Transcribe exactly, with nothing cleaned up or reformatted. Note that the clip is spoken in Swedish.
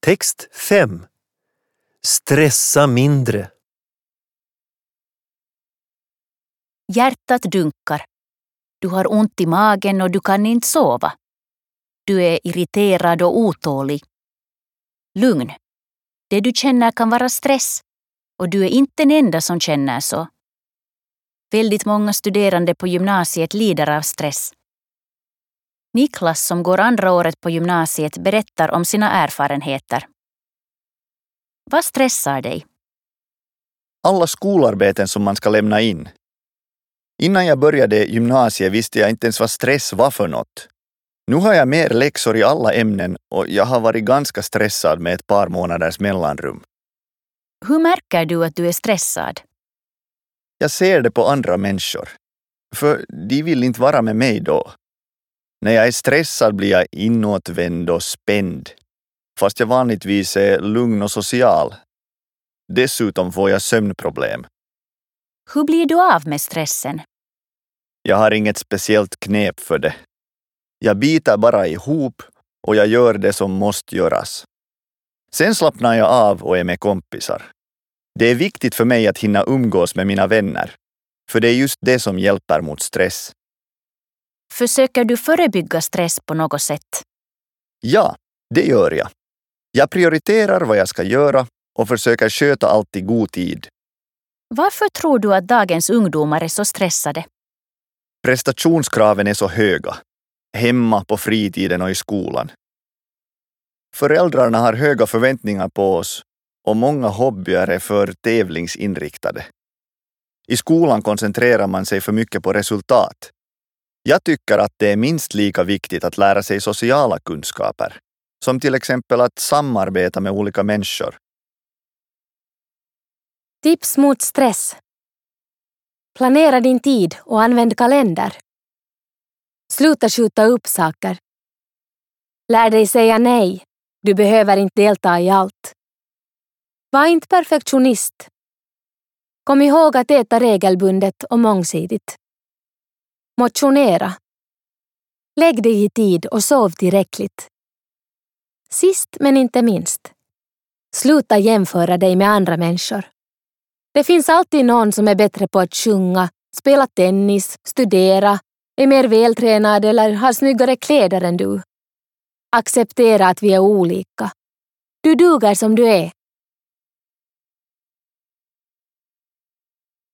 Text fem. Stressa mindre. Hjärtat dunkar. Du har ont i magen och du kan inte sova. Du är irriterad och otålig. Lugn. Det du känner kan vara stress. Och du är inte den enda som känner så. Väldigt många studerande på gymnasiet lider av stress. Niklas som går andra året på gymnasiet berättar om sina erfarenheter. Vad stressar dig? Alla skolarbeten som man ska lämna in. Innan jag började gymnasiet visste jag inte ens vad stress var för något. Nu har jag mer läxor i alla ämnen och jag har varit ganska stressad med ett par månaders mellanrum. Hur märker du att du är stressad? Jag ser det på andra människor. För de vill inte vara med mig då. När jag är stressad blir jag inåtvänd och spänd. Fast jag vanligtvis är lugn och social. Dessutom får jag sömnproblem. Hur blir du av med stressen? Jag har inget speciellt knep för det. Jag biter bara ihop och jag gör det som måste göras. Sen slappnar jag av och är med kompisar. Det är viktigt för mig att hinna umgås med mina vänner. För det är just det som hjälper mot stress. Försöker du förebygga stress på något sätt? Ja, det gör jag. Jag prioriterar vad jag ska göra och försöker sköta allt i god tid. Varför tror du att dagens ungdomar är så stressade? Prestationskraven är så höga. Hemma, på fritiden och i skolan. Föräldrarna har höga förväntningar på oss och många hobbyer är för tävlingsinriktade. I skolan koncentrerar man sig för mycket på resultat. Jag tycker att det är minst lika viktigt att lära sig sociala kunskaper, som till exempel att samarbeta med olika människor. Tips mot stress. Planera din tid och använd kalender. Sluta skjuta upp saker. Lär dig säga nej. Du behöver inte delta i allt. Var inte perfektionist. Kom ihåg att äta regelbundet och mångsidigt. Motionera. Lägg dig i tid och sov tillräckligt. Sist men inte minst. Sluta jämföra dig med andra människor. Det finns alltid någon som är bättre på att sjunga, spela tennis, studera, är mer vältränad eller har snyggare kläder än du. Acceptera att vi är olika. Du duger som du är.